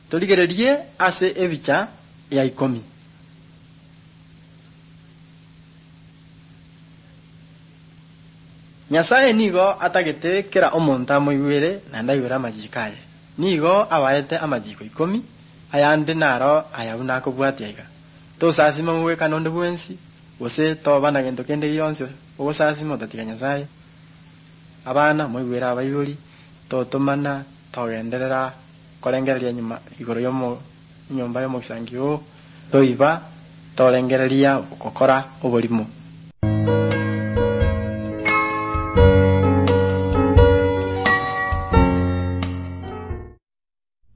Tuligererie ase ebicha ya 10. Nyasaye nigo atagete kera omonto amoigwere na ndaigwera amajikaye. Nigo abaete amajiko 10 ayande naro ayabuna akobwatia iga. Tosasima mwe kanonde bwensi ose tobana gento kende yonse ogosasima tatiga Nyasaye. Abana moigwera abaigori totomana togenderera korengereria nyuma igoro yomo nyomba yomo sangio toiba torengereria gukora oborimo.